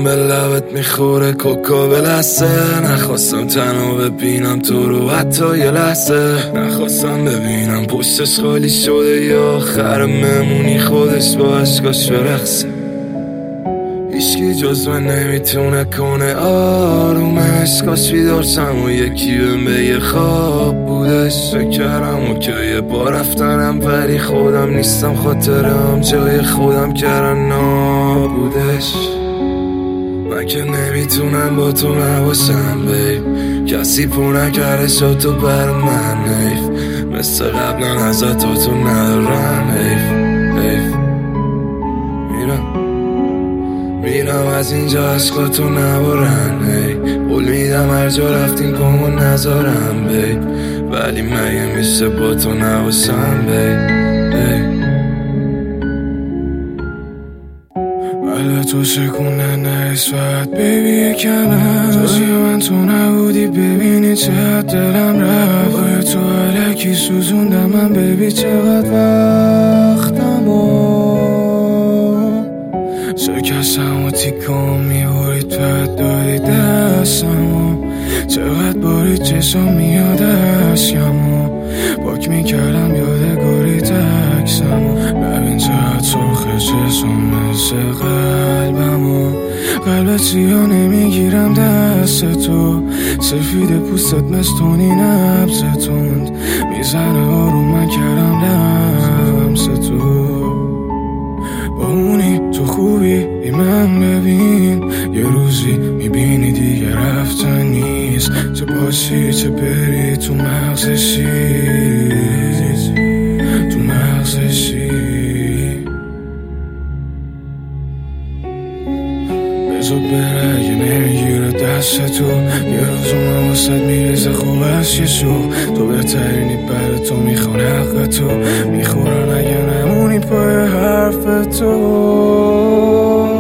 به لبت میخوره کوکا به لحظه. نخواستم تنها ببینم تو رو حتی یه لحظه. نخواستم ببینم پشتش خالی شده یا آخر ممونی خودش با عشقاش برقصه. هیچکی جز من نمیتونه کنه آرومش. کاش بیدارشم و یکی بهم بگه خواب بودش. فکر کردم اوکیه با رفتنم ولی خودم نیستم خاطرم جای خودم کردن نابودش. من که نمیتونم با تو نباشم بیب. کسی پر نکرده شد تو بر من حیف. مثل قبلا ازت تو ندارم حیف. میرم از اینجا عشقاتو نبارن قول میدم هر جا رفتیم پامو نذارم بیب. ولی مگه میشه با تو نباشم بیب. ولی تو شکونه نسبت بیبی کمه. جایی من تو نبودی ببینی چقدر دلم رفت. باید تو علکی سوزوندم من بیبی چقدر وقتمو شکستم و تیکام میبارید تو داری دستمو. چقدر باری چشم میاد اشکمو پاک میکردم یادگاری تکسمو. ببین چقدر سرخ چشم مثل قلبمو. قلبت سیاه نمیگیرم دست تو. سفید پوستت مستونی نبض تند میزنه آروم من کردم لمس تو. با اونی تو خوبی بی من ببین. یه روزی میبینی دیگه رفتن نیست. چه باشی چه بری تو مغزشی تو مغزشی. بذار بره اگه نمیگیره دست تو. یه روز من واسد میریزه خوب از یه شو. تو بهترینی برای تو میخوان حق تو. میخورن اگه نمونی پای حرف تو.